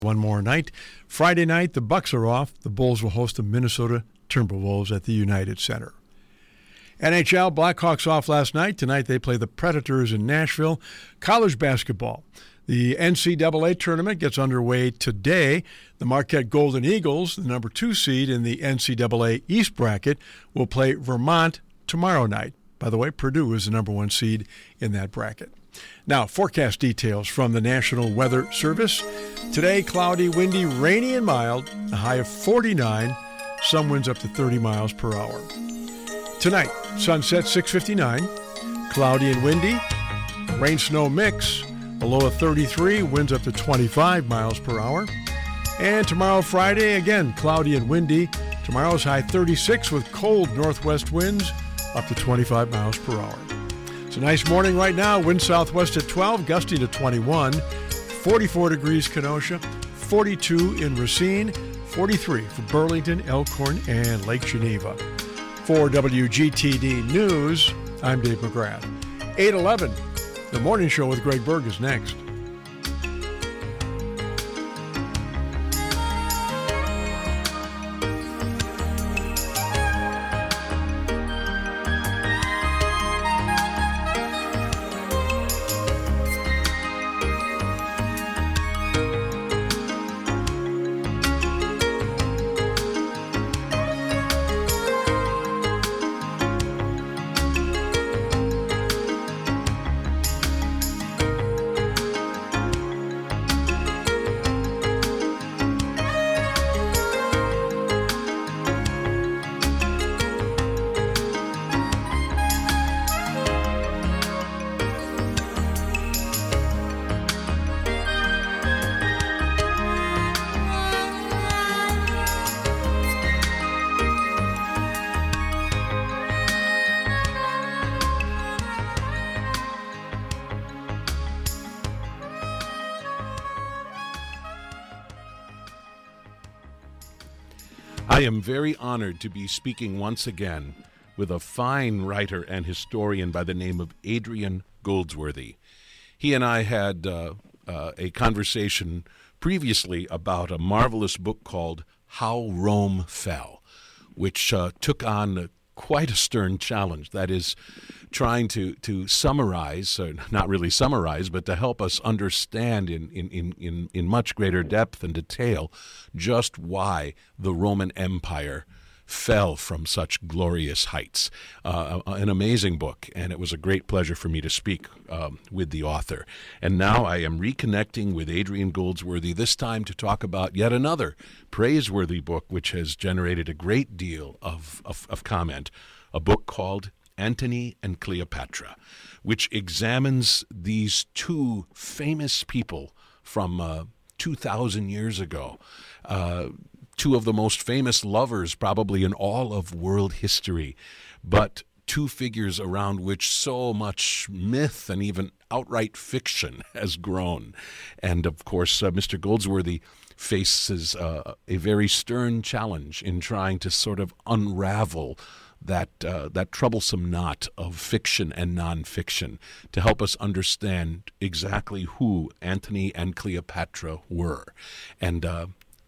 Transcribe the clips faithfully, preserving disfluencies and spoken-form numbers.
One more night. Friday night, the Bucks are off. The Bulls will host the Minnesota Timberwolves at the United Center. N H L, Blackhawks off last night. Tonight they play the Predators in Nashville. College basketball. The N C double A tournament gets underway today. The Marquette Golden Eagles, the number two seed in the N C double A East bracket, will play Vermont tomorrow night. By the way, Purdue is the number one seed in that bracket. Now, forecast details from the National Weather Service. Today, cloudy, windy, rainy, and mild, a high of forty-nine, some winds up to thirty miles per hour. Tonight, sunset six fifty-nine, cloudy and windy, rain-snow mix, a low of thirty-three, winds up to twenty-five miles per hour. And tomorrow, Friday, again, cloudy and windy. Tomorrow's high thirty-six with cold northwest winds up to twenty-five miles per hour. It's a nice morning right now. Wind southwest at twelve, gusty to twenty-one, forty-four degrees Kenosha, forty-two in Racine, forty-three for Burlington, Elkhorn, and Lake Geneva. For W G T D News, I'm Dave McGrath. eight eleven, the morning show with Greg Berg is next. I am very honored to be speaking once again with a fine writer and historian by the name of Adrian Goldsworthy. He and I had uh, uh, a conversation previously about a marvelous book called How Rome Fell, which uh, took on uh, quite a stern challenge. That is, trying to, to summarize, uh, not really summarize, but to help us understand in, in, in, in, in much greater depth and detail just why the Roman Empire fell from such glorious heights. Uh, an amazing book, and it was a great pleasure for me to speak um, with the author. And now I am reconnecting with Adrian Goldsworthy, this time to talk about yet another praiseworthy book which has generated a great deal of, of, of comment, a book called Antony and Cleopatra, which examines these two famous people from uh, two thousand years ago, uh, two of the most famous lovers probably in all of world history, but two figures around which so much myth and even outright fiction has grown. And of course, uh, Mister Goldsworthy faces uh, a very stern challenge in trying to sort of unravel that uh, that troublesome knot of fiction and nonfiction to help us understand exactly who Antony and Cleopatra were. And uh,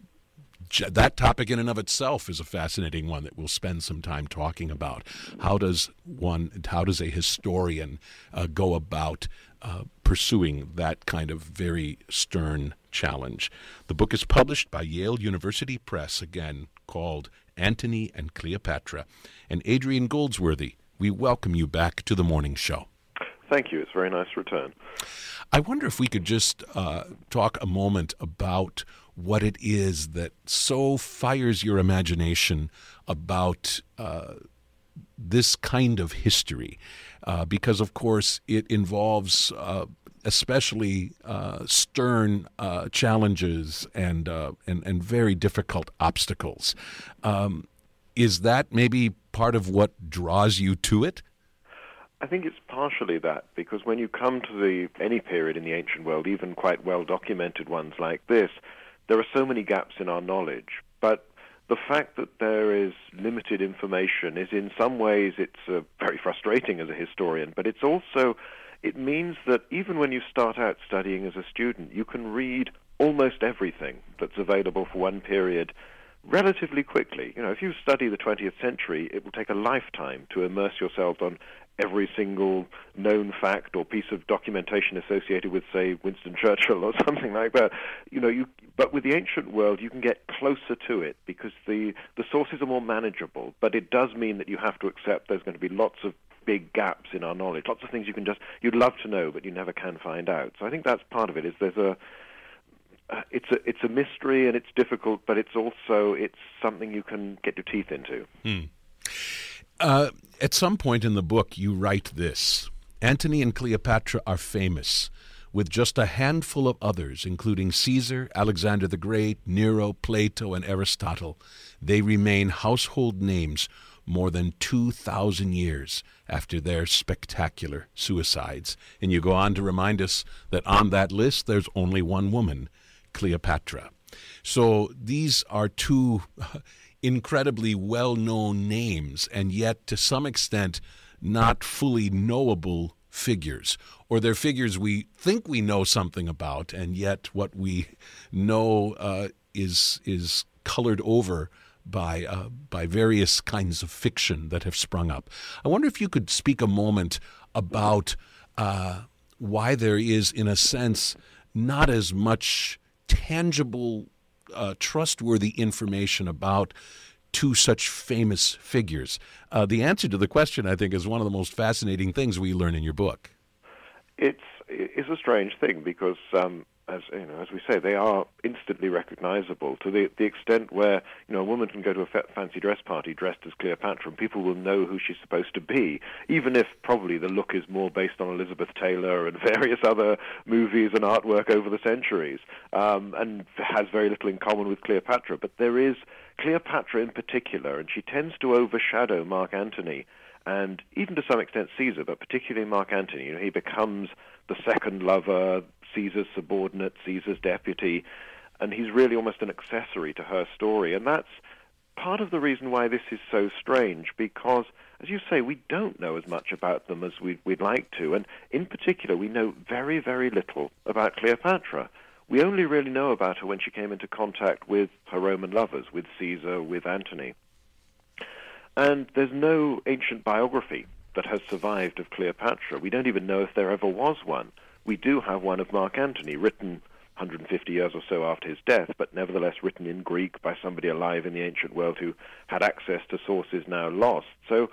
that topic in and of itself is a fascinating one that we'll spend some time talking about. How does one, how does a historian uh, go about uh, pursuing that kind of very stern challenge? The book is published by Yale University Press, again called Antony and Cleopatra. And Adrian Goldsworthy, we welcome you back to the morning show. Thank you. It's a very nice return. I wonder if we could just uh, talk a moment about what it is that so fires your imagination about uh, this kind of history, uh, because, of course, it involves uh, especially uh, stern uh, challenges and, uh, and and very difficult obstacles. Um, is that maybe part of what draws you to it? I think it's partially that, because when you come to the any period in the ancient world, even quite well-documented ones like this, there are so many gaps in our knowledge. But the fact that there is limited information is, in some ways, it's uh, very frustrating as a historian, but it's also, it means that even when you start out studying as a student, you can read almost everything that's available for one period relatively quickly. You know, if you study the twentieth century, it will take a lifetime to immerse yourself on every single known fact or piece of documentation associated with, say, Winston Churchill or something like that. You know, you but with the ancient world, you can get closer to it because the the sources are more manageable. But it does mean that you have to accept there's going to be lots of big gaps in our knowledge, lots of things you can just you'd love to know, but you never can find out. So I think that's part of it. Is there's a uh, it's a it's a mystery and it's difficult, but it's also it's something you can get your teeth into. Hmm. Uh, at some point in the book, you write this: Antony and Cleopatra are famous, with just a handful of others, including Caesar, Alexander the Great, Nero, Plato, and Aristotle. They remain household names more than two thousand years after their spectacular suicides. And you go on to remind us that on that list, there's only one woman, Cleopatra. So these are two incredibly well-known names, and yet to some extent not fully knowable figures, or they're figures we think we know something about, and yet what we know uh, is is colored over by uh, by various kinds of fiction that have sprung up. I wonder if you could speak a moment about uh, why there is, in a sense, not as much tangible, uh, trustworthy information about two such famous figures. Uh, the answer to the question, I think, is one of the most fascinating things we learn in your book. It's it's a strange thing because, um, as you know, as we say, they are instantly recognizable to the the extent where you know a woman can go to a fa- fancy dress party dressed as Cleopatra, and people will know who she's supposed to be, even if probably the look is more based on Elizabeth Taylor and various other movies and artwork over the centuries, um, and has very little in common with Cleopatra. But there is Cleopatra in particular, and she tends to overshadow Mark Antony, and even to some extent Caesar, but particularly Mark Antony. You know, he becomes the second lover, Caesar's subordinate, Caesar's deputy, and he's really almost an accessory to her story. And that's part of the reason why this is so strange, because, as you say, we don't know as much about them as we'd, we'd like to, and in particular, we know very, very little about Cleopatra. We only really know about her when she came into contact with her Roman lovers, with Caesar, with Antony. And there's no ancient biography that has survived of Cleopatra. We don't even know if there ever was one. We do have one of Mark Antony, written one hundred fifty years or so after his death, but nevertheless written in Greek by somebody alive in the ancient world who had access to sources now lost. So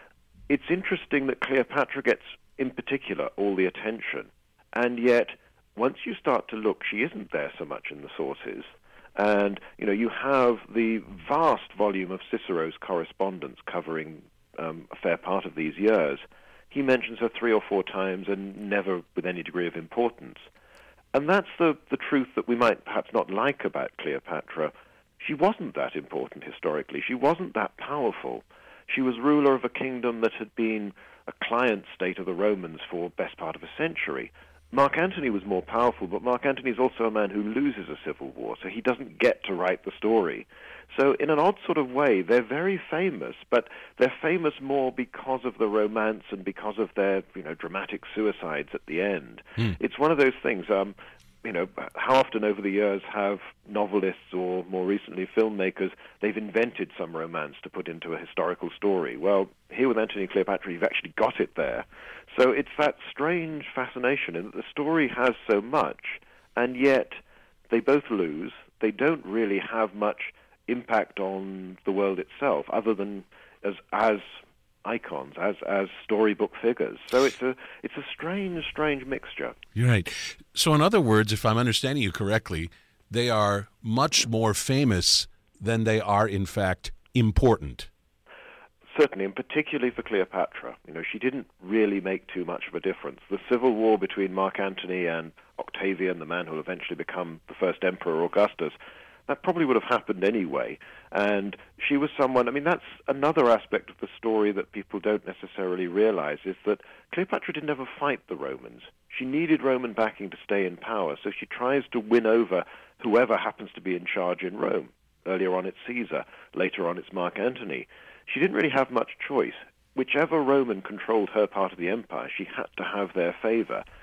it's interesting that Cleopatra gets, in particular, all the attention. And yet, once you start to look, she isn't there so much in the sources. And, you know, you have the vast volume of Cicero's correspondence covering um, a fair part of these years. He mentions her three or four times and never with any degree of importance. And that's the, the truth that we might perhaps not like about Cleopatra. She wasn't that important historically. She wasn't that powerful. She was ruler of a kingdom that had been a client state of the Romans for the best part of a century. Mark Antony was more powerful, but Mark Antony is also a man who loses a civil war, so he doesn't get to write the story. So in an odd sort of way, they're very famous, but they're famous more because of the romance and because of their, you know, dramatic suicides at the end. Mm. It's one of those things, um, you know, how often over the years have novelists or more recently filmmakers, they've invented some romance to put into a historical story. Well, here with Antony and Cleopatra, you've actually got it there. So it's that strange fascination in that the story has so much, and yet they both lose. They don't really have much impact on the world itself, other than as as icons, as as storybook figures. So it's a it's a strange, strange mixture. You're right. So in other words, if I'm understanding you correctly, they are much more famous than they are, in fact, important. Certainly, and particularly for Cleopatra. You know, she didn't really make too much of a difference. The civil war between Mark Antony and Octavian, the man who will eventually become the first emperor, Augustus, that probably would have happened anyway. And she was someone, I mean, that's another aspect of the story that people don't necessarily realize, is that Cleopatra didn't ever fight the Romans. She needed Roman backing to stay in power, so she tries to win over whoever happens to be in charge in Rome. Earlier on it's Caesar, later on it's Mark Antony. She didn't really have much choice. Whichever Roman controlled her part of the empire, she had to have their favor.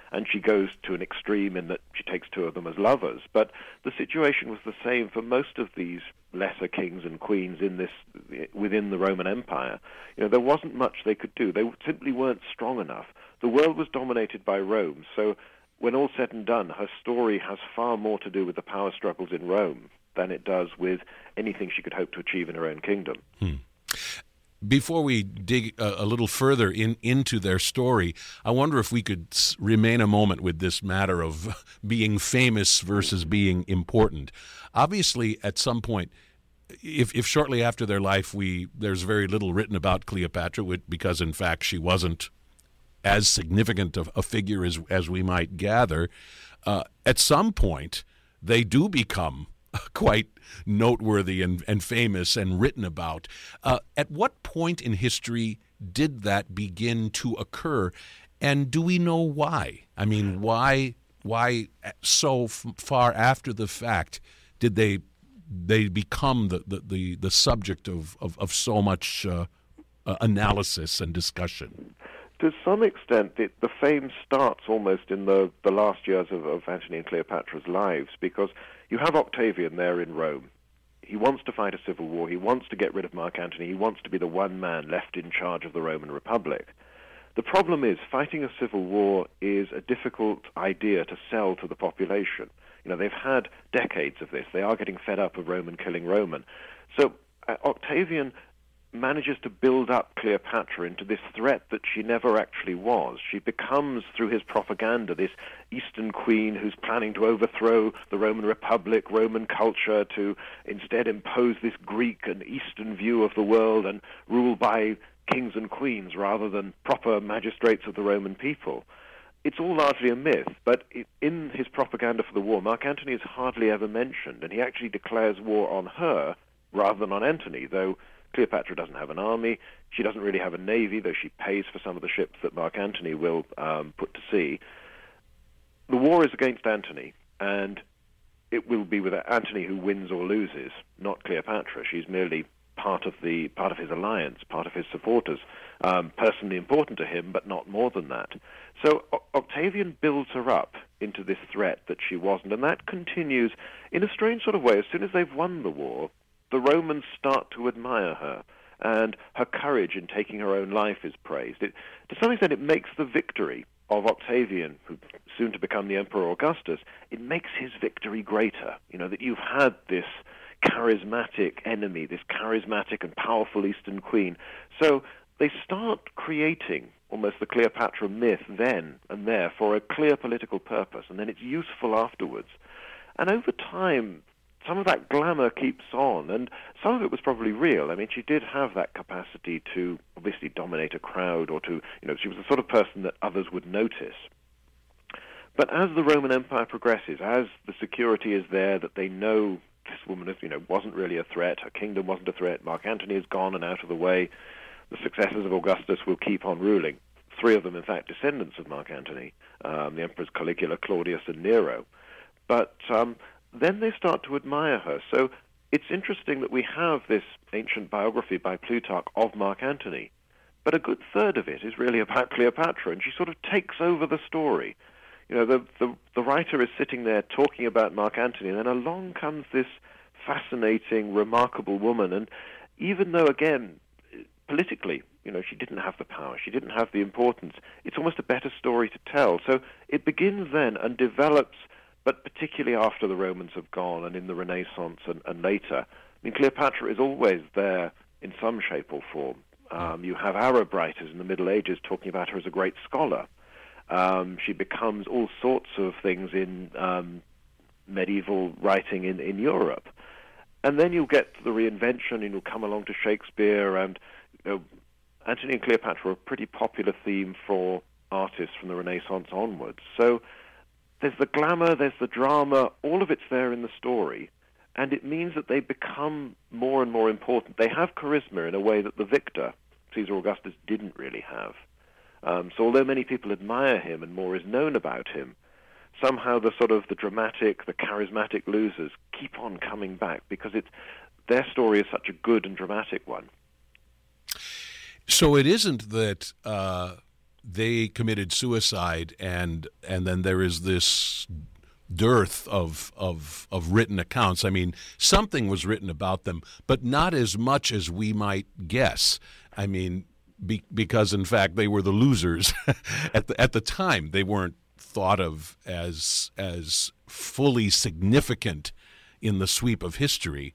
and she goes to an extreme in that she takes two of them as lovers. But the situation was the same for most of these lesser kings and queens in this within the Roman Empire. You know, there wasn't much they could do. They simply weren't strong enough. The world was dominated by Rome, so when all's said and done, her story has far more to do with the power struggles in Rome than it does with anything she could hope to achieve in her own kingdom. Hmm. Before we dig a, a little further in, into their story, I wonder if we could s- remain a moment with this matter of being famous versus being important. Obviously, at some point, if, if shortly after their life we there's very little written about Cleopatra, because in fact she wasn't as significant a, a figure as as we might gather, uh, at some point they do become quite noteworthy and, and famous and written about. Uh, at what point in history did that begin to occur, and do we know why? I mean, why why so f- far after the fact did they they become the, the, the, the subject of, of, of so much uh, uh, analysis and discussion? To some extent, it, the fame starts almost in the, the last years of, of Antony and Cleopatra's lives, because you have Octavian there in Rome. He wants to fight a civil war. He wants to get rid of Mark Antony. He wants to be the one man left in charge of the Roman Republic. The problem is, fighting a civil war is a difficult idea to sell to the population. You know, they've had decades of this. They are getting fed up of Roman killing Roman. So uh, Octavian manages to build up Cleopatra into this threat that she never actually was. She becomes, through his propaganda, this Eastern queen who's planning to overthrow the Roman Republic, Roman culture, to instead impose this Greek and Eastern view of the world and rule by kings and queens rather than proper magistrates of the Roman people. It's all largely a myth, but in his propaganda for the war, Mark Antony is hardly ever mentioned, and he actually declares war on her rather than on Antony, though Cleopatra doesn't have an army. She doesn't really have a navy, though she pays for some of the ships that Mark Antony will um, put to sea. The war is against Antony, and it will be with Antony who wins or loses, not Cleopatra. She's merely part of the part of his alliance, part of his supporters, um, personally important to him, but not more than that. So o- Octavian builds her up into this threat that she wasn't, and that continues in a strange sort of way. As soon as they've won the war, the Romans start to admire her, and her courage in taking her own life is praised. It, to some extent, it makes the victory of Octavian, who soon to become the Emperor Augustus, it makes his victory greater. You know, that you've had this charismatic enemy, this charismatic and powerful Eastern queen. So they start creating almost the Cleopatra myth then and there for a clear political purpose, and then it's useful afterwards. And over time, some of that glamour keeps on, and some of it was probably real. I mean, she did have that capacity to obviously dominate a crowd, or to, you know, she was the sort of person that others would notice. But as the Roman Empire progresses, as the security is there that they know this woman, you know, wasn't really a threat, her kingdom wasn't a threat, Mark Antony is gone and out of the way, the successors of Augustus will keep on ruling. Three of them, in fact, descendants of Mark Antony, um, the emperors Caligula, Claudius, and Nero. But um, then they start to admire her. So it's interesting that we have this ancient biography by Plutarch of Mark Antony, but a good third of it is really about Cleopatra, and she sort of takes over the story. You know, the, the, the writer is sitting there talking about Mark Antony, and then along comes this fascinating, remarkable woman, and even though, again, politically, you know, she didn't have the power, she didn't have the importance, it's almost a better story to tell. So it begins then and develops, but particularly after the Romans have gone and in the Renaissance and, and later. I mean, Cleopatra is always there in some shape or form. Um, you have Arab writers in the Middle Ages talking about her as a great scholar. Um, she becomes all sorts of things in um, medieval writing in, in Europe. And then you'll get to the reinvention, and you'll come along to Shakespeare, and you know, Antony and Cleopatra are a pretty popular theme for artists from the Renaissance onwards. So there's the glamour, there's the drama, all of it's there in the story, and it means that they become more and more important. They have charisma in a way that the victor, Caesar Augustus, didn't really have. Um, so although many people admire him and more is known about him, somehow the sort of the dramatic, the charismatic losers keep on coming back because it's, their story is such a good and dramatic one. So it isn't that uh, they committed suicide, and and then there is this dearth of of of written accounts. I mean, something was written about them, but not as much as we might guess. I mean, be, because in fact they were the losers at the at the time. They weren't thought of as as fully significant in the sweep of history.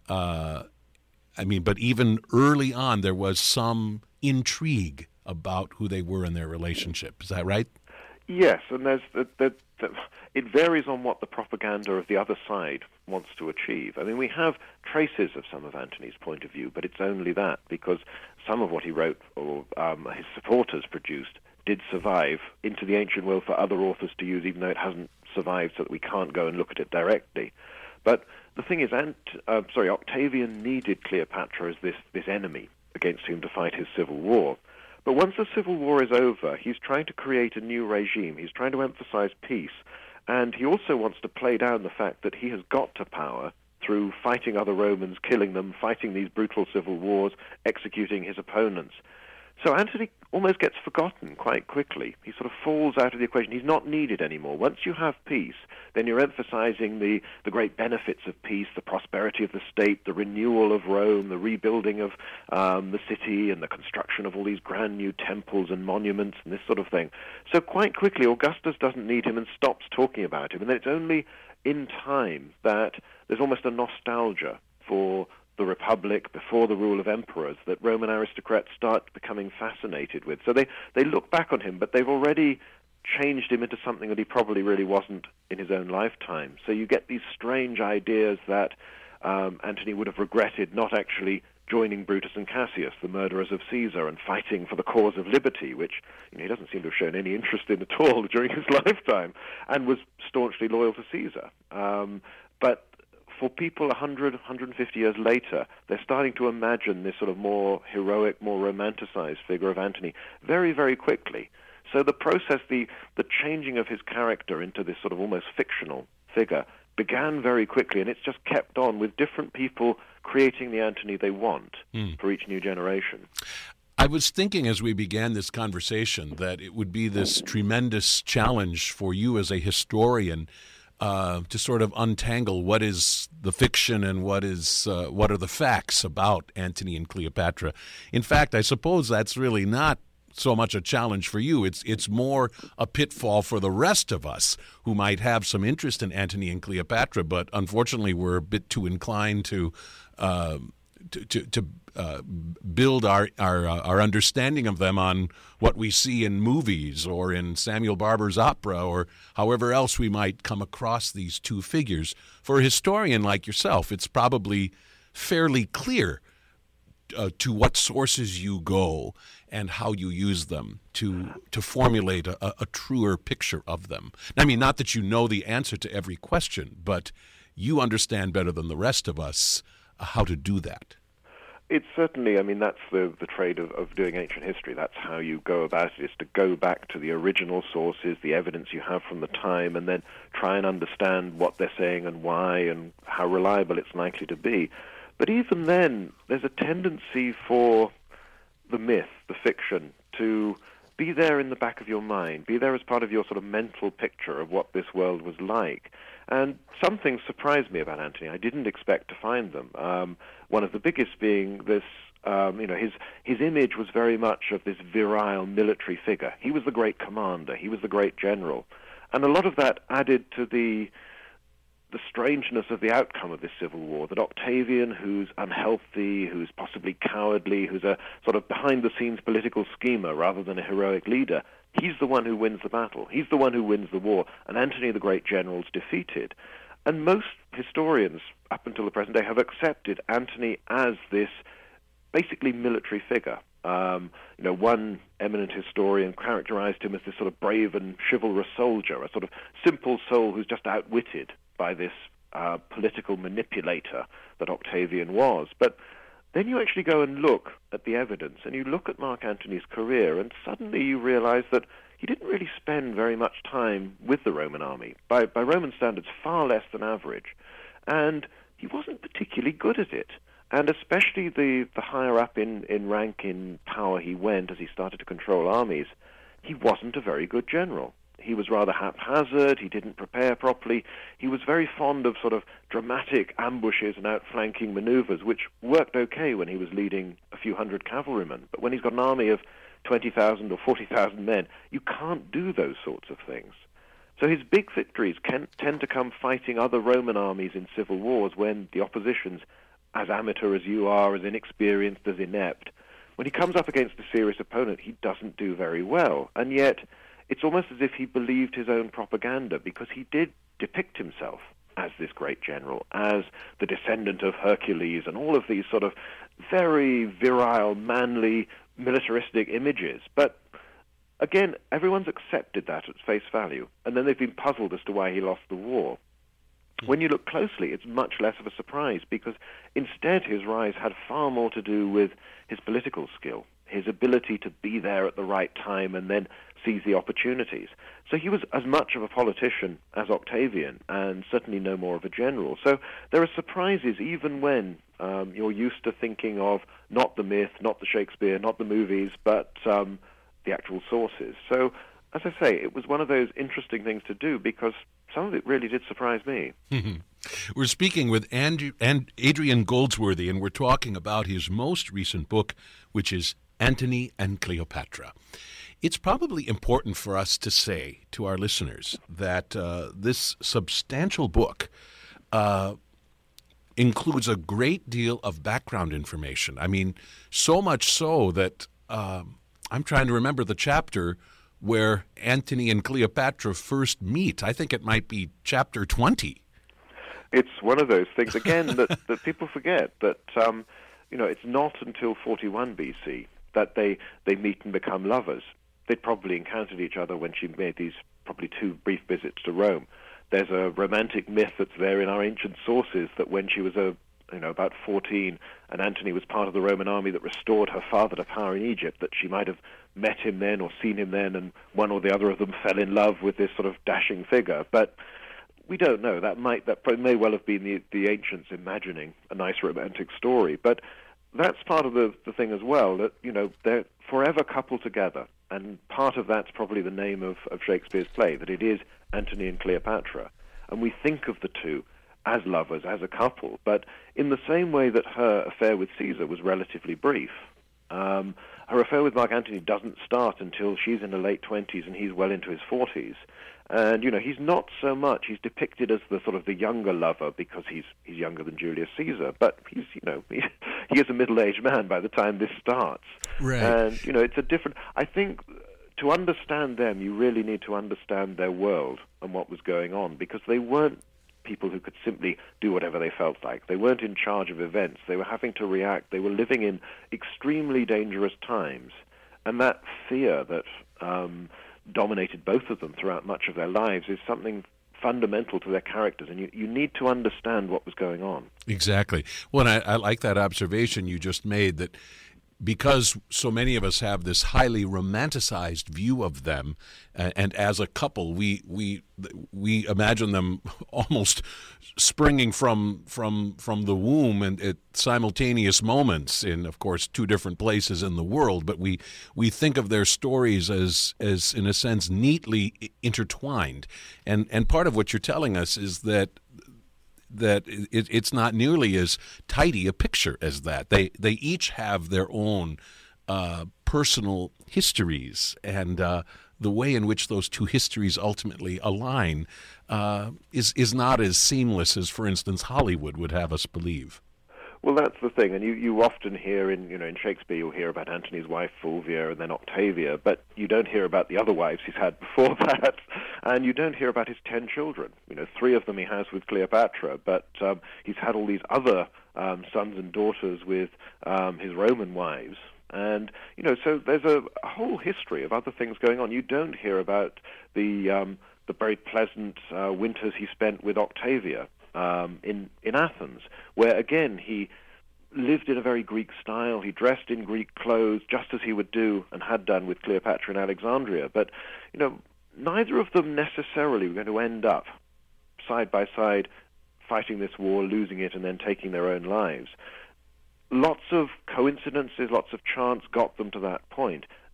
Uh, I mean, but even early on, there was some intrigue about who they were in their relationship. Is that right? Yes, and there's the, the, the, it varies on what the propaganda of the other side wants to achieve. I mean, we have traces of some of Antony's point of view, but it's only that, because some of what he wrote or um, his supporters produced did survive into the ancient world for other authors to use, even though it hasn't survived so that we can't go and look at it directly. But the thing is, Ant, uh, sorry, Octavian needed Cleopatra as this, this enemy against whom to fight his civil war. But once the civil war is over, he's trying to create a new regime. He's trying to emphasize peace. And he also wants to play down the fact that he has got to power through fighting other Romans, killing them, fighting these brutal civil wars, executing his opponents. So Antony almost gets forgotten quite quickly. He sort of falls out of the equation. He's not needed anymore. Once you have peace, then you're emphasizing the, the great benefits of peace, the prosperity of the state, the renewal of Rome, the rebuilding of um, the city, and the construction of all these grand new temples and monuments and this sort of thing. So quite quickly, Augustus doesn't need him and stops talking about him. And then it's only in time that there's almost a nostalgia for the Republic before the rule of emperors that Roman aristocrats start becoming fascinated with. So they, they look back on him, but they've already changed him into something that he probably really wasn't in his own lifetime. So you get these strange ideas that um, Antony would have regretted not actually joining Brutus and Cassius, the murderers of Caesar, and fighting for the cause of liberty, which you know, he doesn't seem to have shown any interest in at all during his lifetime, and was staunchly loyal to Caesar. Um, but for people one hundred, one hundred fifty years later, they're starting to imagine this sort of more heroic, more romanticized figure of Antony very, very quickly. So the process, the, the changing of his character into this sort of almost fictional figure began very quickly, and it's just kept on with different people creating the Antony they want mm. for each new generation. I was thinking as we began this conversation that it would be this tremendous challenge for you as a historian Uh, to sort of untangle what is the fiction and what is uh, what are the facts about Antony and Cleopatra. In fact, I suppose that's really not so much a challenge for you. It's it's more a pitfall for the rest of us who might have some interest in Antony and Cleopatra, but unfortunately we're a bit too inclined to uh, to to, to uh, build our our uh, our understanding of them on what we see in movies or in Samuel Barber's opera or however else we might come across these two figures. For a historian like yourself, it's probably fairly clear uh, to what sources you go and how you use them to to formulate a, a truer picture of them. I mean, not that you know the answer to every question, but you understand better than the rest of us uh, how to do that. It's certainly, I mean, that's the, the trade of, of doing ancient history. That's how you go about it, is to go back to the original sources, the evidence you have from the time, and then try and understand what they're saying and why and how reliable it's likely to be. But even then, there's a tendency for the myth, the fiction, to be there in the back of your mind, be there as part of your sort of mental picture of what this world was like. And some things surprised me about Antony. I didn't expect to find them. Um, one of the biggest being this, um, you know, his his image was very much of this virile military figure. He was the great commander. He was the great general. And a lot of that added to the the strangeness of the outcome of this civil war, that Octavian, who's unhealthy, who's possibly cowardly, who's a sort of behind-the-scenes political schemer rather than a heroic leader, he's the one who wins the battle. He's the one who wins the war, and Antony the Great General's defeated. And most historians, up until the present day, have accepted Antony as this basically military figure. Um, you know, one eminent historian characterized him as this sort of brave and chivalrous soldier, a sort of simple soul who's just outwitted by this uh, political manipulator that Octavian was. But then you actually go and look at the evidence, and you look at Mark Antony's career, and suddenly you realize that he didn't really spend very much time with the Roman army. By, by Roman standards, far less than average. And he wasn't particularly good at it. And especially the, the higher up in, in rank, in power he went as he started to control armies, he wasn't a very good general. He was rather haphazard, he didn't prepare properly, he was very fond of sort of dramatic ambushes and outflanking maneuvers, which worked okay when he was leading a few hundred cavalrymen. But when he's got an army of twenty thousand or forty thousand men, you can't do those sorts of things. So his big victories can tend to come fighting other Roman armies in civil wars when the opposition's as amateur as you are, as inexperienced, as inept. When he comes up against a serious opponent, he doesn't do very well. And yet, it's almost as if he believed his own propaganda, because he did depict himself as this great general, as the descendant of Hercules, and all of these sort of very virile, manly, militaristic images. But again, everyone's accepted that at face value, and then they've been puzzled as to why he lost the war. When you look closely, it's much less of a surprise, because instead his rise had far more to do with his political skill, his ability to be there at the right time and then seize the opportunities. So he was as much of a politician as Octavian, and certainly no more of a general. So there are surprises even when um, you're used to thinking of not the myth, not the Shakespeare, not the movies, but um, the actual sources. So, as I say, it was one of those interesting things to do, because some of it really did surprise me. Mm-hmm. We're speaking with Andrew, and Adrian Goldsworthy, and we're talking about his most recent book, which is Antony and Cleopatra. It's probably important for us to say to our listeners that uh, this substantial book uh, includes a great deal of background information. I mean, so much so that uh, I'm trying to remember the chapter where Antony and Cleopatra first meet. I think it might be chapter twenty. It's one of those things, again, that, that people forget, that um, you know, it's not until forty-one B C that they, they meet and become lovers. They'd probably encountered each other when she made these probably two brief visits to Rome. There's a romantic myth that's there in our ancient sources that when she was a you know, about fourteen, and Antony was part of the Roman army that restored her father to power in Egypt, that she might have met him then or seen him then, and one or the other of them fell in love with this sort of dashing figure. But we don't know. That might that may well have been the, the ancients imagining a nice romantic story. But that's part of the, the thing as well, that, you know, they're forever coupled together. And part of that's probably the name of, of Shakespeare's play, that it is Antony and Cleopatra. And we think of the two as lovers, as a couple, but in the same way that her affair with Caesar was relatively brief, um, her affair with Mark Antony doesn't start until she's in her late twenties and he's well into his forties. And, you know, he's not so much, he's depicted as the sort of the younger lover because he's he's younger than Julius Caesar, but he's, you know, he, he is a middle-aged man by the time this starts. Right. And, you know, it's a different, I think to understand them, you really need to understand their world and what was going on, because they weren't people who could simply do whatever they felt like. They weren't in charge of events. They were having to react. They were living in extremely dangerous times. And that fear that um, dominated both of them throughout much of their lives is something fundamental to their characters, and you, you need to understand what was going on. Exactly. Well, and I, I like that observation you just made, that because so many of us have this highly romanticized view of them, uh, and as a couple, we we we imagine them almost springing from from from the womb and at simultaneous moments in, of course, two different places in the world. But we we think of their stories as as in a sense neatly intertwined, and and part of what you're telling us is that. that it, it's not nearly as tidy a picture as that. They they each have their own uh, personal histories, and uh, the way in which those two histories ultimately align uh, is is not as seamless as, for instance, Hollywood would have us believe. Well, that's the thing, and you, you often hear in you know in Shakespeare you'll hear about Antony's wife Fulvia and then Octavia, but you don't hear about the other wives he's had before that, and you don't hear about his ten children. You know, three of them he has with Cleopatra, but um, he's had all these other um, sons and daughters with um, his Roman wives, and you know, so there's a, a whole history of other things going on. You don't hear about the um, the very pleasant uh, winters he spent with Octavia. Um, in, in Athens, where, again, he lived in a very Greek style. He dressed in Greek clothes, just as he would do and had done with Cleopatra in Alexandria. But, you know, neither of them necessarily were going to end up side by side fighting this war, losing it, and then taking their own lives. Lots of coincidences, lots of chance got them to that point.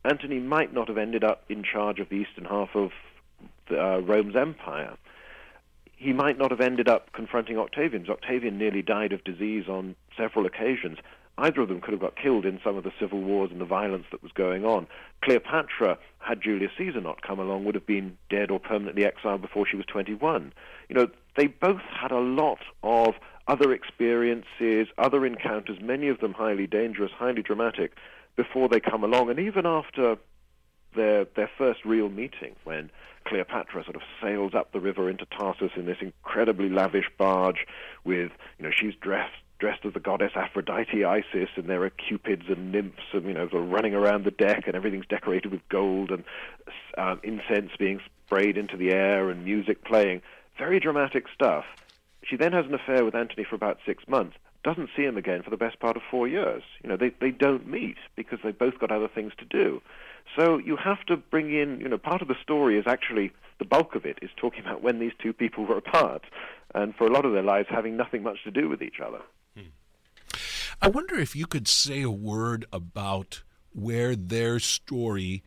Antony might not have ended up in charge of the eastern half of the, uh, Rome's empire. He might not have ended up confronting Octavian, because Octavian nearly died of disease on several occasions. Either of them could have got killed in some of the civil wars and the violence that was going on. Cleopatra, had Julius Caesar not come along, would have been dead or permanently exiled before she was twenty-one. You know, they both had a lot of other experiences, other encounters, many of them highly dangerous, highly dramatic, before they come along. And even after their their first real meeting, when Cleopatra sort of sails up the river into Tarsus in this incredibly lavish barge with, you know, she's dressed dressed as the goddess Aphrodite, Isis, and there are cupids and nymphs, and, you know, sort of running around the deck, and everything's decorated with gold, and um, incense being sprayed into the air, and music playing. Very dramatic stuff. She then has an affair with Antony for about six months, doesn't see him again for the best part of four years. You know, they, they don't meet because they've both got other things to do. So you have to bring in, you know, part of the story is actually, the bulk of it is talking about when these two people were apart, and for a lot of their lives having nothing much to do with each other. I wonder if you could say a word about where their story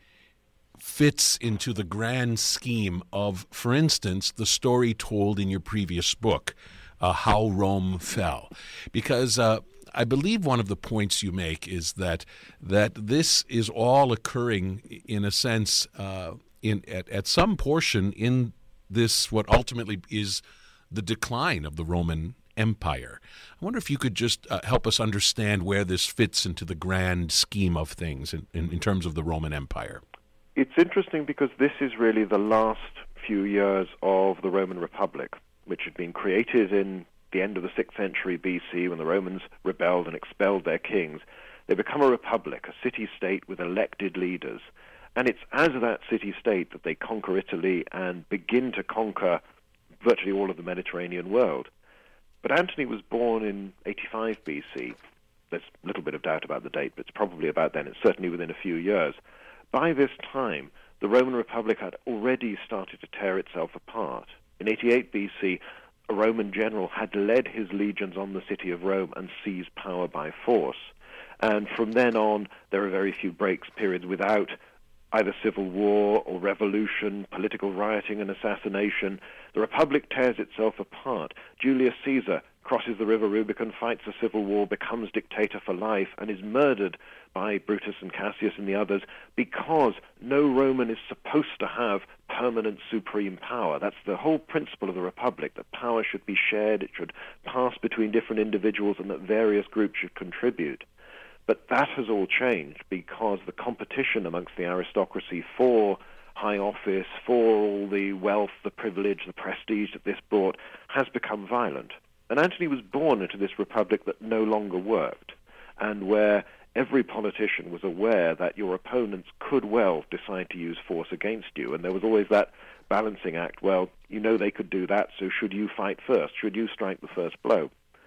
fits into the grand scheme of, for instance, the story told in your previous book, uh, How Rome Fell. Because uh, I believe one of the points you make is that that this is all occurring, in a sense, uh, in at, at some portion in this, what ultimately is the decline of the Roman Empire. I wonder if you could just uh, help us understand where this fits into the grand scheme of things in, in, in terms of the Roman Empire. It's interesting because this is really the last few years of the Roman Republic, which had been created in the end of the sixth century B C when the Romans rebelled and expelled their kings. They become a republic, a city-state with elected leaders. And it's as that city-state that they conquer Italy and begin to conquer virtually all of the Mediterranean world. But Antony was born in eighty-five B C. There's a little bit of doubt about the date, but it's probably about then. It's certainly within a few years. By this time, the Roman Republic had already started to tear itself apart. In eighty-eight B C, a Roman general had led his legions on the city of Rome and seized power by force. And from then on, there are very few breaks, periods without either civil war or revolution, political rioting and assassination. The Republic tears itself apart. Julius Caesar crosses the river Rubicon, fights a civil war, becomes dictator for life, and is murdered by Brutus and Cassius and the others because no Roman is supposed to have permanent supreme power. That's the whole principle of the Republic, that power should be shared, it should pass between different individuals, and that various groups should contribute. But that has all changed because the competition amongst the aristocracy for high office, for all the wealth, the privilege, the prestige that this brought, has become violent. And Antony was born into this republic that no longer worked, and where every politician was aware that your opponents could well decide to use force against you. And there was always that balancing act, well, you know they could do that, so should you fight first? Should you strike the first blow?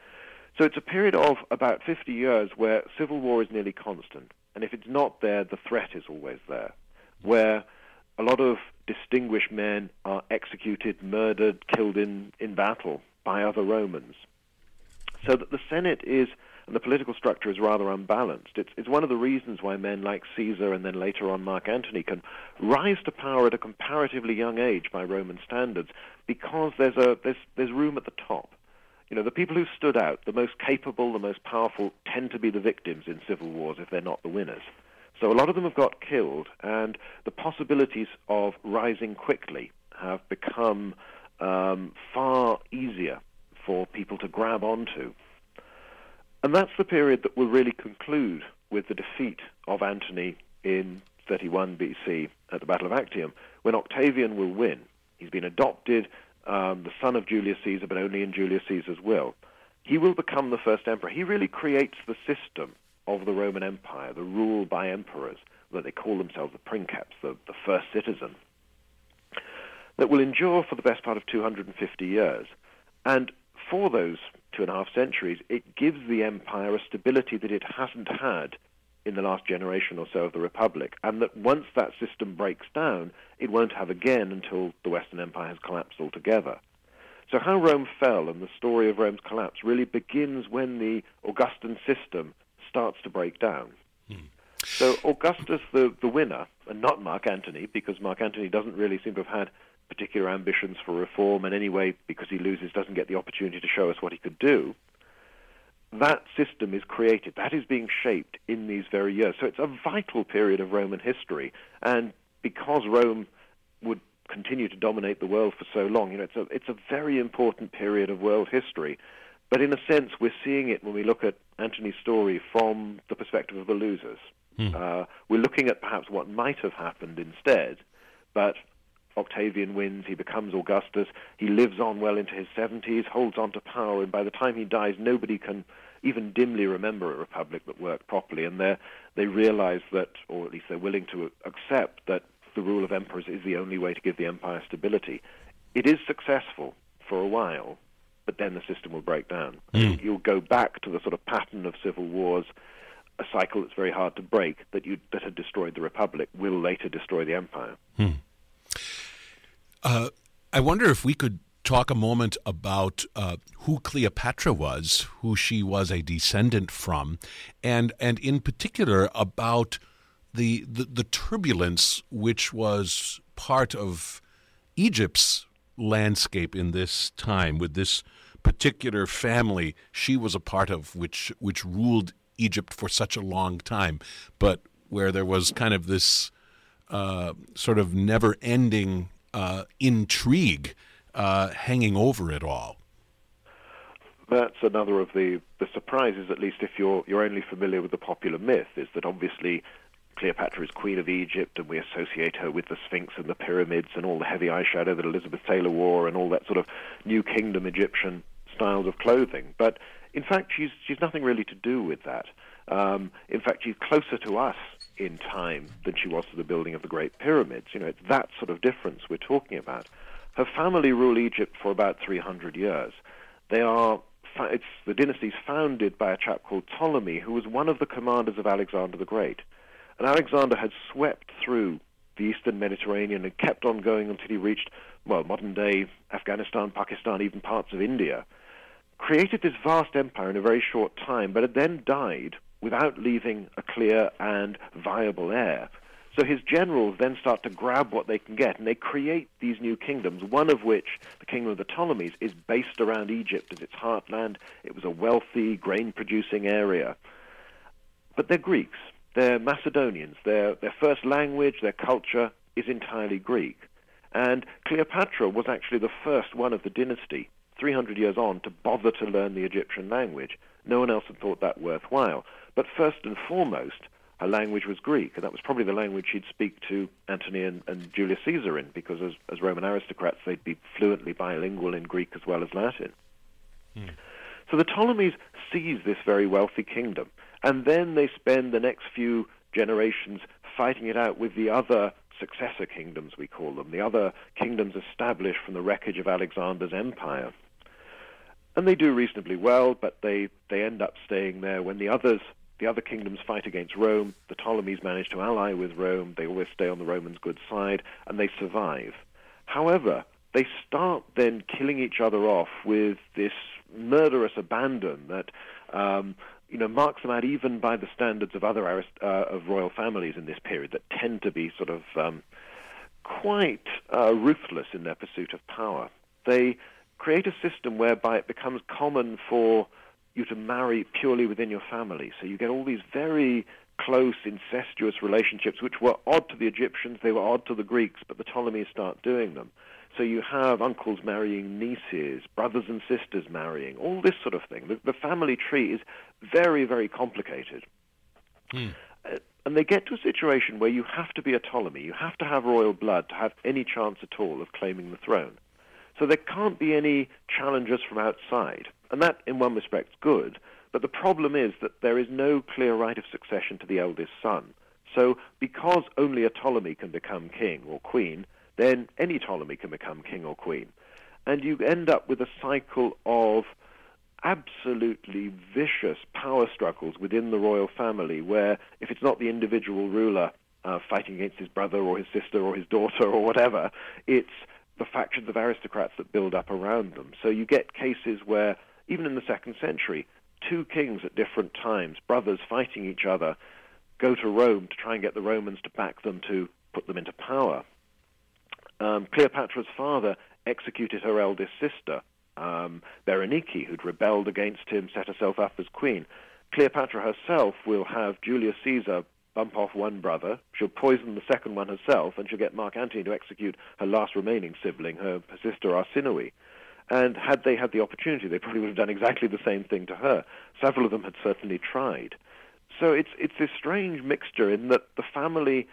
So it's a period of about fifty years where civil war is nearly constant. And if it's not there, the threat is always there, where a lot of distinguished men are executed, murdered, killed in, in battle by other Romans. So that the Senate is, and the political structure is rather unbalanced. It's, it's one of the reasons why men like Caesar and then later on Mark Antony can rise to power at a comparatively young age by Roman standards, because there's, a, there's, there's room at the top. You know, the people who stood out, the most capable, the most powerful, tend to be the victims in civil wars if they're not the winners. So a lot of them have got killed, and the possibilities of rising quickly have become um, far easier for people to grab onto. And that's the period that will really conclude with the defeat of Antony in thirty-one B C at the Battle of Actium, when Octavian will win. He's been adopted, um, the son of Julius Caesar, but only in Julius Caesar's will. He will become the first emperor. He really creates the system of the Roman Empire, the rule by emperors, that they call themselves the princeps, the, the first citizen, that will endure for the best part of two hundred fifty years. And for those two and a half centuries, it gives the empire a stability that it hasn't had in the last generation or so of the Republic, and that once that system breaks down, it won't have again until the Western Empire has collapsed altogether. So how Rome fell and the story of Rome's collapse really begins when the Augustan system starts to break down. Hmm. So Augustus, the, the winner, and not Mark Antony, because Mark Antony doesn't really seem to have had particular ambitions for reform, and anyway, because he loses, doesn't get the opportunity to show us what he could do. That system is created. That is being shaped in these very years. So it's a vital period of Roman history. And because Rome would continue to dominate the world for so long, you know, it's a, it's a very important period of world history. But in a sense, we're seeing it when we look at Antony's story from the perspective of the losers. Hmm. Uh, we're looking at perhaps what might have happened instead, but Octavian wins, he becomes Augustus, he lives on well into his seventies, holds on to power, and by the time he dies, nobody can even dimly remember a republic that worked properly, and they realize that, or at least they're willing to accept that the rule of emperors is the only way to give the empire stability. It is successful for a while, but then the system will break down. Mm. You'll go back to the sort of pattern of civil wars, a cycle that's very hard to break, that you that had destroyed the republic will later destroy the empire. Hmm. Uh, I wonder if we could talk a moment about uh, who Cleopatra was, who she was a descendant from, and and in particular about the the, the turbulence which was part of Egypt's landscape in this time, with this particular family she was a part of, which which ruled Egypt for such a long time, but where there was kind of this uh, sort of never-ending uh, intrigue uh, hanging over it all. That's another of the, the surprises, at least if you're you're only familiar with the popular myth, is that obviously Cleopatra is Queen of Egypt, and we associate her with the Sphinx and the pyramids and all the heavy eyeshadow that Elizabeth Taylor wore and all that sort of New Kingdom Egyptian styles of clothing. But in fact, she's she's nothing really to do with that. Um, in fact, she's closer to us in time than she was to the building of the Great Pyramids. You know, it's that sort of difference we're talking about. Her family rule Egypt for about three hundred years. They are it's the dynasty's founded by a chap called Ptolemy, who was one of the commanders of Alexander the Great. And Alexander had swept through the eastern Mediterranean and kept on going until he reached, well, modern-day Afghanistan, Pakistan, even parts of India. Created this vast empire in a very short time, but it then died without leaving a clear and viable heir. So his generals then start to grab what they can get, and they create these new kingdoms, one of which, the kingdom of the Ptolemies, is based around Egypt as its heartland. It was a wealthy, grain-producing area. But they're Greeks. They're Macedonians. Their, their first language, their culture is entirely Greek. And Cleopatra was actually the first one of the dynasty, three hundred years on, to bother to learn the Egyptian language. No one else had thought that worthwhile. But first and foremost, her language was Greek, and that was probably the language she'd speak to Antony and, and Julius Caesar in, because as, as Roman aristocrats, they'd be fluently bilingual in Greek as well as Latin. Hmm. So the Ptolemies seize this very wealthy kingdom, and then they spend the next few generations fighting it out with the other successor kingdoms, we call them, the other kingdoms established from the wreckage of Alexander's empire. And they do reasonably well, but they, they end up staying there. When the others, the other kingdoms fight against Rome, the Ptolemies manage to ally with Rome. They always stay on the Romans' good side, and they survive. However, they start then killing each other off with this murderous abandon that um, you know, marks them out even by the standards of other arist- uh, of royal families in this period that tend to be sort of um, quite uh, ruthless in their pursuit of power. They create a system whereby it becomes common for you to marry purely within your family. So you get all these very close, incestuous relationships, which were odd to the Egyptians, they were odd to the Greeks, but the Ptolemies start doing them. So you have uncles marrying nieces, brothers and sisters marrying, all this sort of thing. The, the family tree is very, very complicated. Hmm. Uh, and they get to a situation where you have to be a Ptolemy, you have to have royal blood to have any chance at all of claiming the throne. So there can't be any challengers from outside. And that, in one respect, is good. But the problem is that there is no clear right of succession to the eldest son. So because only a Ptolemy can become king or queen, then any Ptolemy can become king or queen. And you end up with a cycle of absolutely vicious power struggles within the royal family, where if it's not the individual ruler uh, fighting against his brother or his sister or his daughter or whatever, it's the factions of aristocrats that build up around them. So you get cases where, even in the second century, two kings at different times, brothers fighting each other, go to Rome to try and get the Romans to back them to put them into power. Um, Cleopatra's father executed her eldest sister, um, Berenike, who'd rebelled against him, set herself up as queen. Cleopatra herself will have Julius Caesar bump off one brother, she'll poison the second one herself, and she'll get Mark Antony to execute her last remaining sibling, her, her sister Arsinoe. And had they had the opportunity, they probably would have done exactly the same thing to her. Several of them had certainly tried. So it's it's this strange mixture in that the family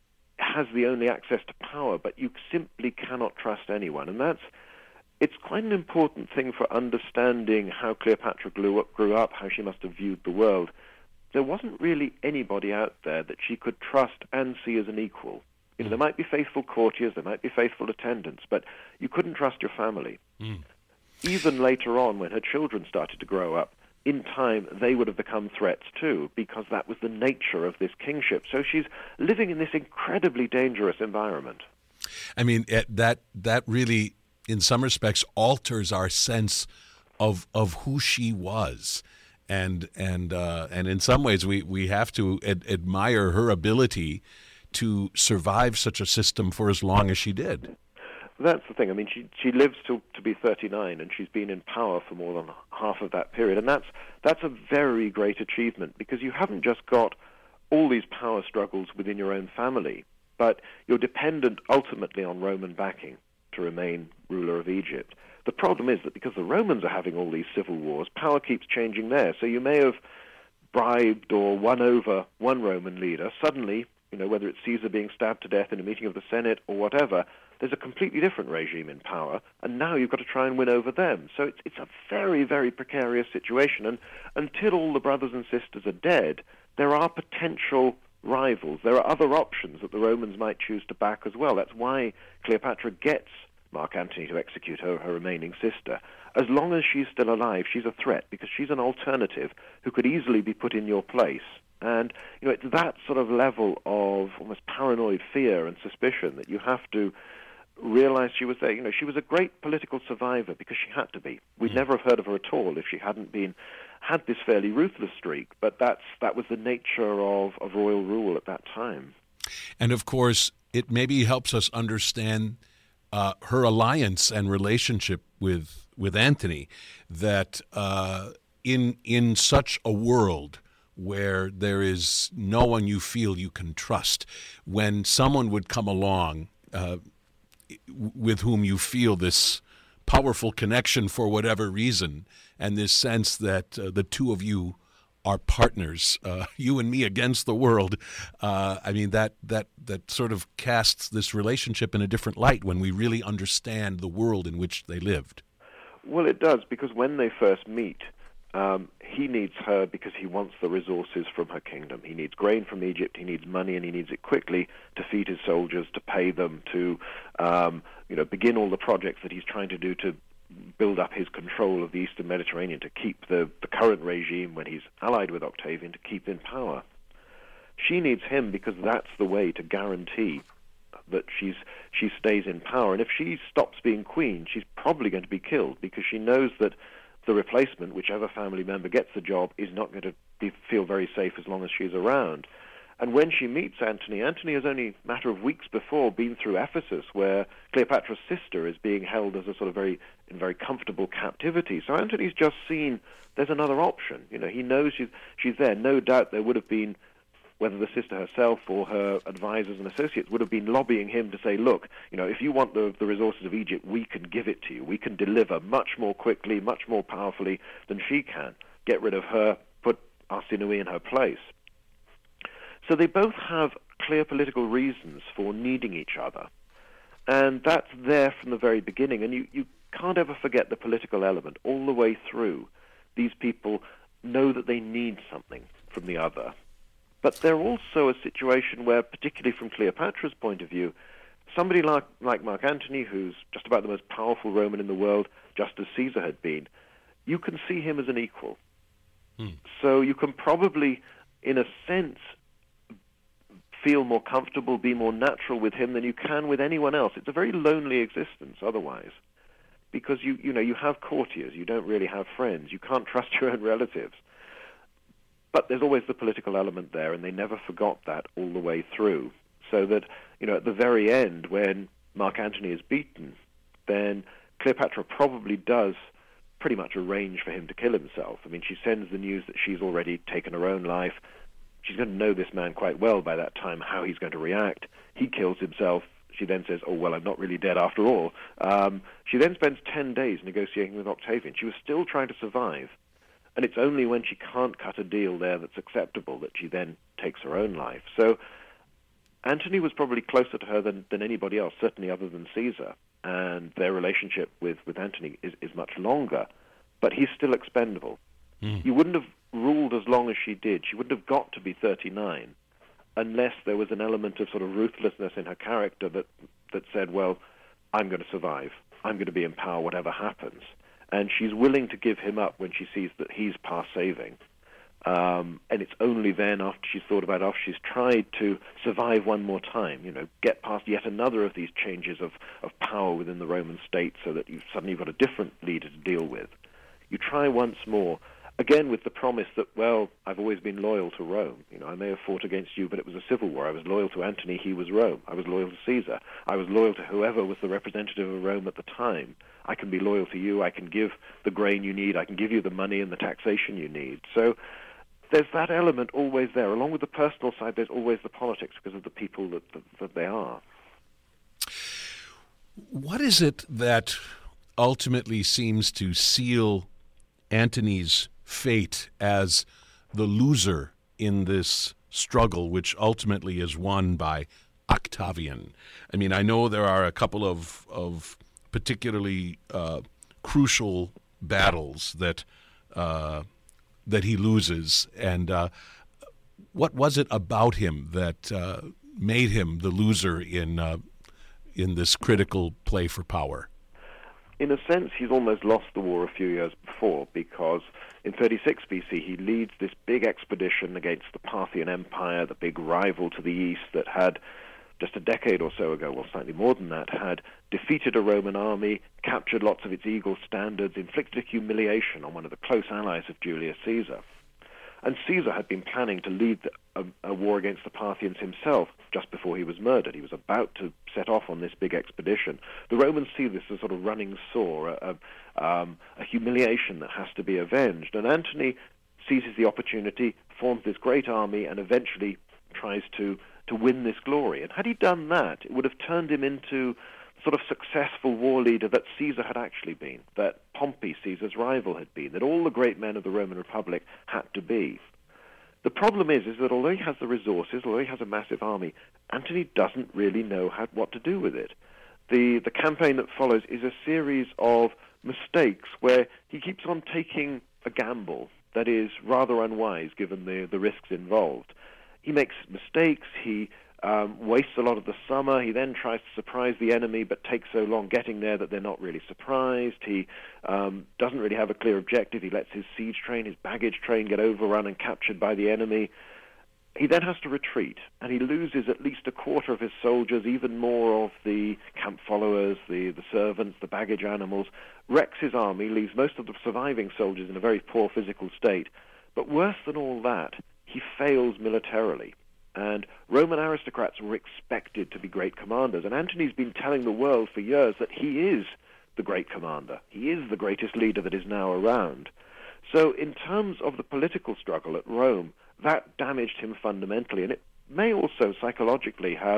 has the only access to power, but you simply cannot trust anyone. And that's it's quite an important thing for understanding how Cleopatra grew up, grew up, how she must have viewed the world. There wasn't really anybody out there that she could trust and see as an equal. You know, there might be faithful courtiers, there might be faithful attendants, but you couldn't trust your family. Mm. Even later on, when her children started to grow up, in time they would have become threats too, because that was the nature of this kingship. So she's living in this incredibly dangerous environment. I mean, that that really, in some respects, alters our sense of of who she was. And and uh, and in some ways, we, we have to ad- admire her ability to survive such a system for as long as she did. That's the thing. I mean, she she lives to to be thirty-nine, and she's been in power for more than half of that period, and that's that's a very great achievement, because you haven't just got all these power struggles within your own family, but you're dependent ultimately on Roman backing to remain ruler of Egypt. The problem is that because the Romans are having all these civil wars, power keeps changing there. So you may have bribed or won over one Roman leader. Suddenly, you know, whether it's Caesar being stabbed to death in a meeting of the Senate or whatever, there's a completely different regime in power, and now you've got to try and win over them. So it's it's a very, very precarious situation. And until all the brothers and sisters are dead, there are potential rivals. There are other options that the Romans might choose to back as well. That's why Cleopatra gets Mark Antony to execute her, her remaining sister. As long as she's still alive, she's a threat, because she's an alternative who could easily be put in your place. And, you know, it's that sort of level of almost paranoid fear and suspicion that you have to realize she was there. You know, she was a great political survivor because she had to be. We'd mm. never have heard of her at all if she hadn't been, had this fairly ruthless streak, but that's that was the nature of, of royal rule at that time. And, of course, it maybe helps us understand Uh, her alliance and relationship with with Antony, that uh, in in such a world where there is no one you feel you can trust, when someone would come along uh, with whom you feel this powerful connection for whatever reason, and this sense that uh, the two of you are partners, uh, you and me against the world. Uh, I mean, that that that sort of casts this relationship in a different light when we really understand the world in which they lived. Well, it does, because when they first meet, um, he needs her because he wants the resources from her kingdom. He needs grain from Egypt, he needs money, and he needs it quickly to feed his soldiers, to pay them, to um, you know, begin all the projects that he's trying to do to build up his control of the Eastern Mediterranean, to keep the, the current regime, when he's allied with Octavian, to keep in power. She needs him because that's the way to guarantee that she's she stays in power. And if she stops being queen, she's probably going to be killed, because she knows that the replacement, whichever family member gets the job, is not going to be, feel very safe as long as she's around. And when she meets Antony, Antony has only a matter of weeks before been through Ephesus, where Cleopatra's sister is being held as a sort of very, in very comfortable captivity. So Antony's just seen there's another option. You know, he knows she's, she's there. No doubt there would have been, whether the sister herself or her advisors and associates would have been lobbying him to say, look, you know, if you want the, the resources of Egypt, we can give it to you. We can deliver much more quickly, much more powerfully than she can. Get rid of her, put Arsinoe in her place. So they both have clear political reasons for needing each other. And that's there from the very beginning. And you, you can't ever forget the political element all the way through. These people know that they need something from the other. But they're also a situation where, particularly from Cleopatra's point of view, somebody like, like Mark Antony, who's just about the most powerful Roman in the world, just as Caesar had been, you can see him as an equal. Hmm. So you can probably, in a sense, feel more comfortable, be more natural with him than you can with anyone else. It's a very lonely existence otherwise, because you, you know, you have courtiers, you don't really have friends, you can't trust your own relatives. But there's always the political element there, and they never forgot that all the way through. So that, you know, at the very end, when Mark Antony is beaten, then Cleopatra probably does pretty much arrange for him to kill himself. I mean, she sends the news that she's already taken her own life. She's going to know this man quite well by that time, how he's going to react. He kills himself. She then says, oh, well, I'm not really dead after all. Um, she then spends ten days negotiating with Octavian. She was still trying to survive. And it's only when she can't cut a deal there that's acceptable that she then takes her own life. So Antony was probably closer to her than, than anybody else, certainly other than Caesar. And their relationship with, with Antony is, is much longer. But he's still expendable. Mm. He wouldn't have ruled as long as she did. She wouldn't have got to be thirty-nine unless there was an element of sort of ruthlessness in her character that, that said, well, I'm going to survive. I'm going to be in power whatever happens. And she's willing to give him up when she sees that he's past saving. Um, and it's only then, after she's thought about it, after she's tried to survive one more time, you know, get past yet another of these changes of, of power within the Roman state so that you've suddenly got a different leader to deal with. You try once more, again with the promise that, well, I've always been loyal to Rome. You know, I may have fought against you, but it was a civil war. I was loyal to Antony, he was Rome. I was loyal to Caesar. I was loyal to whoever was the representative of Rome at the time. I can be loyal to you. I can give the grain you need. I can give you the money and the taxation you need. So there's that element always there. Along with the personal side, there's always the politics because of the people that, that, that they are. What is it that ultimately seems to seal Antony's fate as the loser in this struggle, which ultimately is won by Octavian? I mean, I know there are a couple of, of particularly uh, crucial battles that uh, that he loses, and uh, what was it about him that uh, made him the loser in uh, in this critical play for power? In a sense, he's almost lost the war a few years before, because in thirty-six B C he leads this big expedition against the Parthian Empire, the big rival to the east that had, just a decade or so ago, well, slightly more than that, had defeated a Roman army, captured lots of its eagle standards, inflicted a humiliation on one of the close allies of Julius Caesar. And Caesar had been planning to lead a, a war against the Parthians himself just before he was murdered. He was about to set off on this big expedition. The Romans see this as a sort of running sore, a, a, um, a humiliation that has to be avenged. And Antony seizes the opportunity, forms this great army, and eventually tries to, to win this glory. And had he done that, it would have turned him into sort of successful war leader that Caesar had actually been, that Pompey, Caesar's rival, had been, that all the great men of the Roman Republic had to be. The problem is, is that although he has the resources, although he has a massive army, Antony doesn't really know how, what to do with it. The, the campaign that follows is a series of mistakes where he keeps on taking a gamble that is rather unwise given the, the risks involved. He makes mistakes, he Um, wastes a lot of the summer. He then tries to surprise the enemy, but takes so long getting there that they're not really surprised. He um, doesn't really have a clear objective. He lets his siege train, his baggage train, get overrun and captured by the enemy. He then has to retreat, and he loses at least a quarter of his soldiers, even more of the camp followers, the, the servants, the baggage animals, wrecks his army, leaves most of the surviving soldiers in a very poor physical state. But worse than all that, he fails militarily. And Roman aristocrats were expected to be great commanders. And Antony's been telling the world for years that he is the great commander. He is the greatest leader that is now around. So in terms of the political struggle at Rome, that damaged him fundamentally. And it may also psychologically have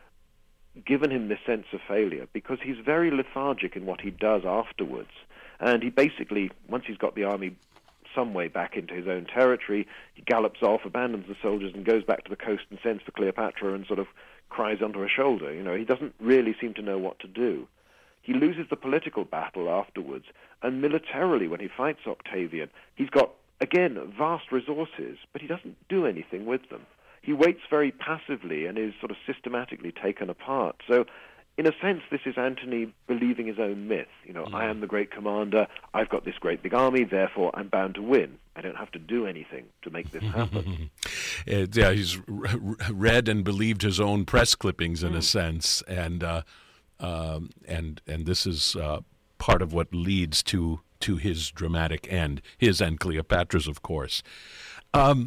given him this sense of failure, because he's very lethargic in what he does afterwards. And he basically, once he's got the army some way back into his own territory, he gallops off, abandons the soldiers, and goes back to the coast and sends for Cleopatra and sort of cries onto her shoulder. You know, he doesn't really seem to know what to do. He loses the political battle afterwards, and militarily, when he fights Octavian, he's got, again, vast resources, but he doesn't do anything with them. He waits very passively and is sort of systematically taken apart. So in a sense, this is Antony believing his own myth. You know, mm. I am the great commander, I've got this great big army, therefore I'm bound to win. I don't have to do anything to make this happen. it, yeah, he's read and believed his own press clippings in mm. a sense, and uh, um, and and this is uh, part of what leads to to his dramatic end, his and Cleopatra's, of course. Um,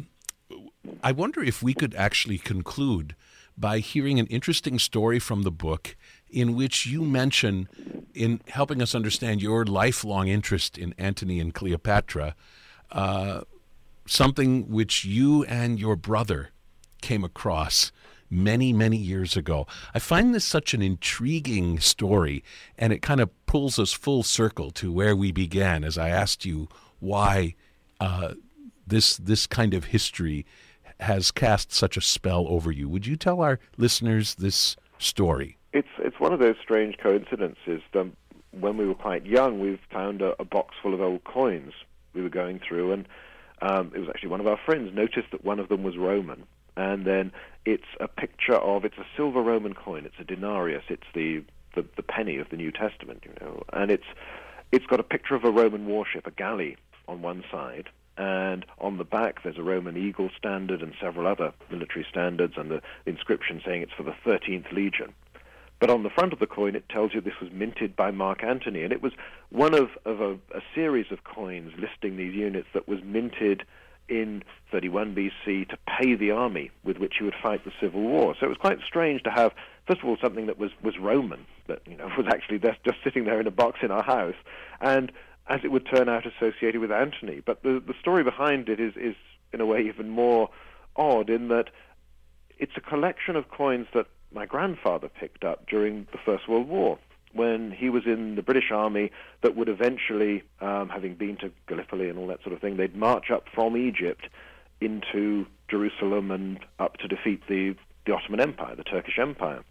I wonder if we could actually conclude by hearing an interesting story from the book in which you mention, in helping us understand your lifelong interest in Antony and Cleopatra, uh, something which you and your brother came across many, many years ago. I find this such an intriguing story, and it kind of pulls us full circle to where we began as I asked you why uh, this this kind of history has cast such a spell over you. Would you tell our listeners this story? It's it's one of those strange coincidences. Um, when we were quite young, we found a, a box full of old coins we were going through, and um, it was actually one of our friends noticed that one of them was Roman. And then it's a picture of, it's a silver Roman coin, it's a denarius, it's the, the, the penny of the New Testament, you know, and it's it's got a picture of a Roman warship, a galley, on one side, and on the back there's a Roman eagle standard and several other military standards, and the inscription saying it's for the thirteenth Legion. But on the front of the coin it tells you this was minted by Mark Antony, and it was one of, of a, a series of coins listing these units that was minted in thirty-one B C to pay the army with which he would fight the Civil War. So it was quite strange to have, first of all, something that was, was Roman, that you know was actually just, just sitting there in a box in our house, and as it would turn out, associated with Antony. But the, the story behind it is, is, in a way, even more odd in that it's a collection of coins that my grandfather picked up during the First World War, when he was in the British Army that would eventually, um, having been to Gallipoli and all that sort of thing, they'd march up from Egypt into Jerusalem and up to defeat the, the Ottoman Empire, the Turkish Empire.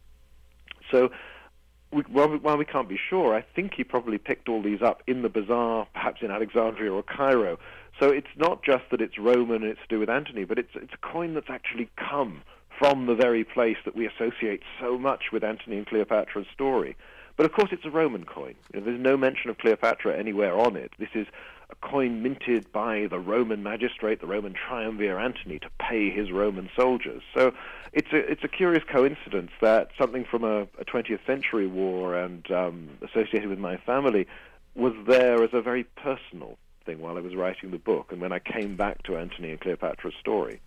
So we, while, we, while we can't be sure, I think he probably picked all these up in the bazaar, perhaps in Alexandria or Cairo. So it's not just that it's Roman and it's to do with Antony, but it's, it's a coin that's actually come from the very place that we associate so much with Antony and Cleopatra's story. But of course it's a Roman coin. You know, there's no mention of Cleopatra anywhere on it. This is a coin minted by the Roman magistrate, the Roman triumvir Antony, to pay his Roman soldiers. So it's a, it's a curious coincidence that something from a, a twentieth century war and um, associated with my family was there as a very personal thing while I was writing the book, and when I came back to Antony and Cleopatra's story.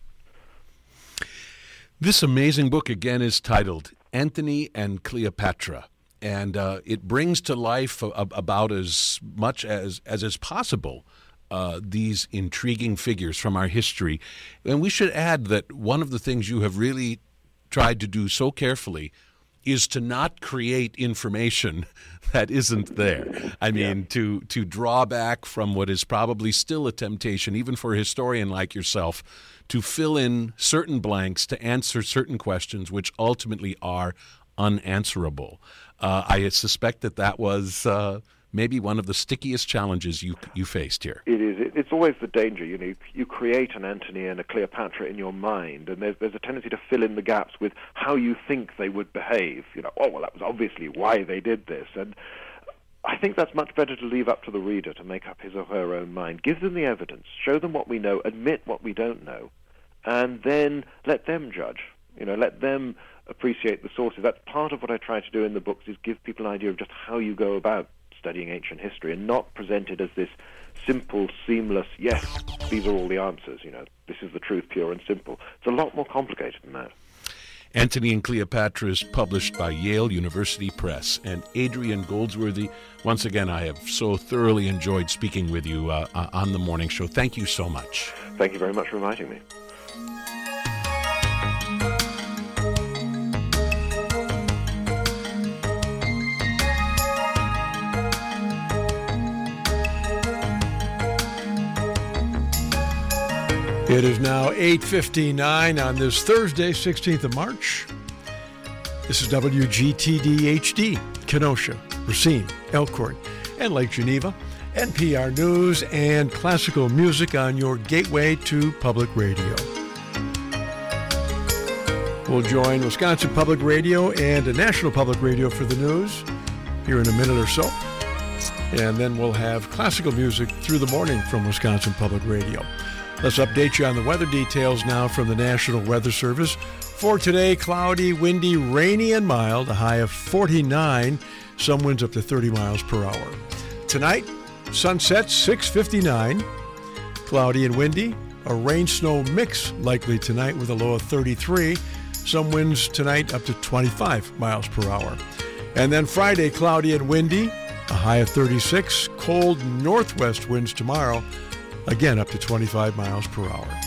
This amazing book, again, is titled Antony and Cleopatra. And uh, it brings to life a, a, about as much as, as is possible uh, these intriguing figures from our history. And we should add that one of the things you have really tried to do so carefully is to not create information that isn't there. I mean, yeah. to, to draw back from what is probably still a temptation, even for a historian like yourself, to fill in certain blanks, to answer certain questions which ultimately are unanswerable. Uh, I suspect that that was uh, maybe one of the stickiest challenges you you faced here. It is. It, it's always the danger. You know, you create an Antony and a Cleopatra in your mind, and there's, there's a tendency to fill in the gaps with how you think they would behave. You know, oh, well, that was obviously why they did this. And I think that's much better to leave up to the reader to make up his or her own mind. Give them the evidence. Show them what we know. Admit what we don't know. And then let them judge. You know, let them appreciate the sources. That's part of what I try to do in the books, is give people an idea of just how you go about studying ancient history, and not present it as this simple, seamless, yes, these are all the answers, you know, this is the truth, pure and simple. It's a lot more complicated than that. Antony and Cleopatra is published by Yale University Press. And Adrian Goldsworthy, once again, I have so thoroughly enjoyed speaking with you uh, uh, on the morning show. Thank you so much. Thank you very much for inviting me. It is now eight fifty-nine on this Thursday, sixteenth of March. This is W G T D H D, Kenosha, Racine, Elkhorn, and Lake Geneva. N P R News and classical music on your gateway to public radio. We'll join Wisconsin Public Radio and National Public Radio for the news here in a minute or so. And then we'll have classical music through the morning from Wisconsin Public Radio. Let's update you on the weather details now from the National Weather Service. For today, cloudy, windy, rainy, and mild, a high of forty-nine, some winds up to thirty miles per hour. Tonight, sunset six fifty-nine, cloudy and windy, A rain-snow mix likely tonight with a low of thirty-three. Some winds tonight up to twenty-five miles per hour. And then Friday, cloudy and windy, a high of thirty-six. Cold northwest winds tomorrow, again up to twenty-five miles per hour.